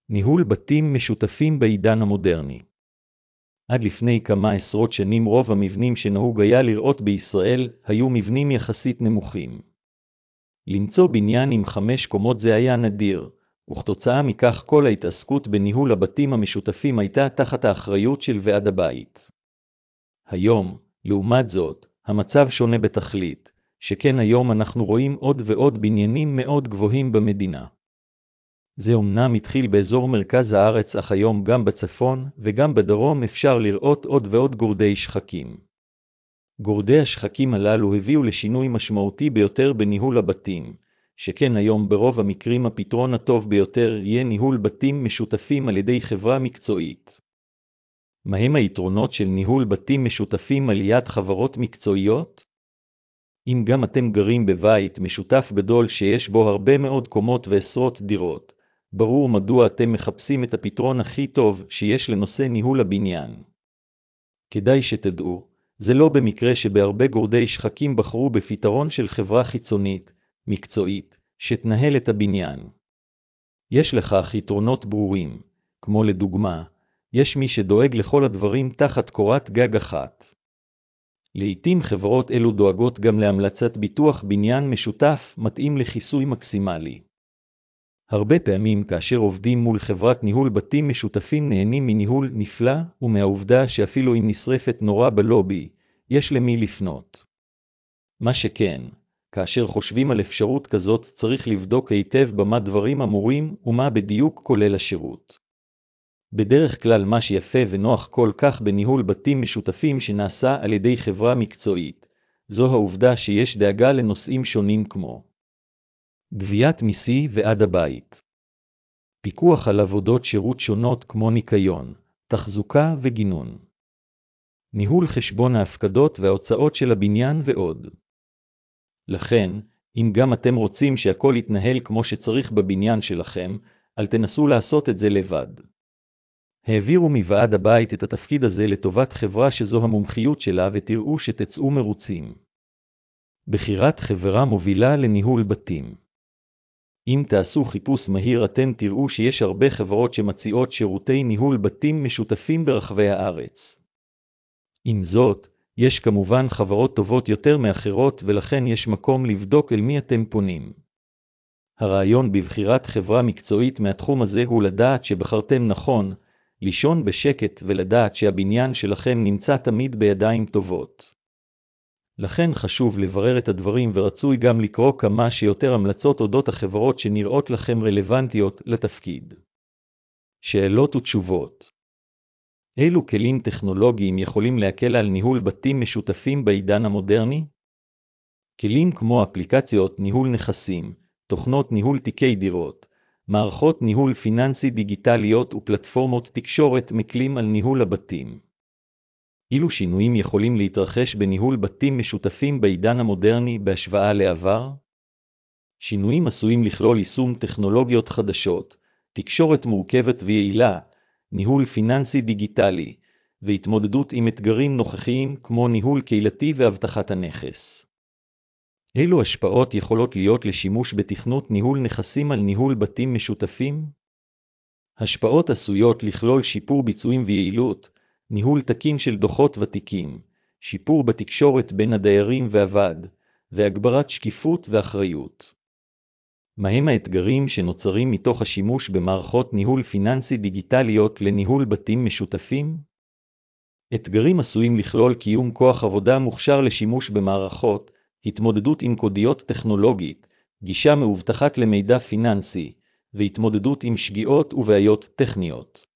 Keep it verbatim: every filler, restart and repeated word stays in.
ניהול בתים משותפים בעידן המודרני. עד לפני כמה עשרות שנים רוב המבנים שנהוג היה לראות בישראל היו מבנים יחסית נמוכים. למצוא בניין עם חמש קומות זה היה נדיר, וכתוצאה מכך כל ההתעסקות בניהול הבתים המשותפים הייתה תחת האחריות של ועד הבית. היום, לעומת זאת, המצב שונה בתכלית, שכן היום אנחנו רואים עוד ועוד בניינים מאוד גבוהים במדינה. זה אומנם התחיל באזור מרכז הארץ, אך היום גם בצפון וגם בדרום אפשר לראות עוד ועוד גורדי שחקים. גורדי השחקים הללו הביאו לשינוי משמעותי ביותר בניהול הבתים, שכן היום ברוב המקרים הפתרון הטוב ביותר יהיה ניהול בתים משותפים על ידי חברה מקצועית. מהם היתרונות של ניהול בתים משותפים על יד חברות מקצועיות? אם גם אתם גרים בבית משותף גדול שיש בו הרבה מאוד קומות ועשרות דירות, ברור מדוע אתם מחפשים את הפתרון הכי טוב שיש לנושא ניהול הבניין. כדאי שתדעו, זה לא במקרה שבהרבה גורדי שחקים בחרו בפתרון של חברה חיצונית, מקצועית, שתנהל את הבניין. יש לכך יתרונות ברורים, כמו לדוגמה, יש מי שדואג לכל הדברים תחת קורת גג אחת. לעתים חברות אלו דואגות גם להמלצת ביטוח בניין משותף מתאים לכיסוי מקסימלי. הרבה פעמים כאשר עובדים מול חברת ניהול בתים משותפים נהנים מניהול נפלא, ומהעובדה שאפילו אם נשרפת נורא בלובי, יש למי לפנות. מה שכן, כאשר חושבים על אפשרות כזאת צריך לבדוק היטב במה דברים אמורים ומה בדיוק כולל השירות. בדרך כלל מה שיפה ונוח כל כך בניהול בתים משותפים שנעשה על ידי חברה מקצועית, זו העובדה שיש דאגה לנושאים שונים כמו גביית מיסי ועד הבית, פיקוח על עבודות שירות שונות כמו ניקיון, תחזוקה וגינון, ניהול חשבון ההפקדות וההוצאות של הבניין ועוד. לכן, אם גם אתם רוצים שהכל יתנהל כמו שצריך בבניין שלכם, אל תנסו לעשות את זה לבד. העבירו מוועד הבית את התפקיד הזה לטובת חברה שזו המומחיות שלה ותראו שתצאו מרוצים. בחירת חברה מובילה לניהול בתים. אם תעשו חיפוש מהיר אתם תראו שיש הרבה חברות שמציעות שירותי ניהול בתים משותפים ברחבי הארץ. עם זאת, יש כמובן חברות טובות יותר מאחרות ולכן יש מקום לבדוק אל מי אתם פונים. הרעיון בבחירת חברה מקצועית מהתחום הזה הוא לדעת שבחרתם נכון, לישון בשקט ולדעת שהבניין שלכם נמצא תמיד בידיים טובות. לכן חשוב לברר את הדברים ורצוי גם לקרוא כמה שיותר המלצות אודות החברות שנראות לכם רלוונטיות לתפקיד. שאלות ותשובות. אילו כלים טכנולוגיים יכולים להקל על ניהול בתים משותפים בעידן המודרני? כלים כמו אפליקציות ניהול נכסים, תוכנות ניהול תיקי דירות, מערכות ניהול פיננסי דיגיטליות ופלטפורמות תקשורת מקלים על ניהול הבתים. אילו שינויים יכולים להתרחש בניהול בתים משותפים בעידן המודרני בהשוואה לעבר? שינויים עשויים לכלול יישום טכנולוגיות חדשות, תקשורת מורכבת ויעילה, ניהול פיננסי דיגיטלי, והתמודדות עם אתגרים נוכחיים כמו ניהול קהילתי והבטחת הנכס. אילו השפעות יכולות להיות לשימוש בתכנות ניהול נכסים על ניהול בתים משותפים? השפעות עשויות לכלול שיפור ביצועים ויעילות, ניהול תקין של דוחות ותיקים, שיפור בתקשורת בין הדיירים והוועד, והגברת שקיפות ואחריות. מהם האתגרים שנוצרים מתוך השימוש במערכות ניהול פיננסי דיגיטליות לניהול בתים משותפים? אתגרים עשויים לכלול קיום כוח עבודה מוכשר לשימוש במערכות, התמודדות עם קודיות טכנולוגית, גישה מאובטחת למידע פיננסי, והתמודדות עם שגיאות ובעיות טכניות.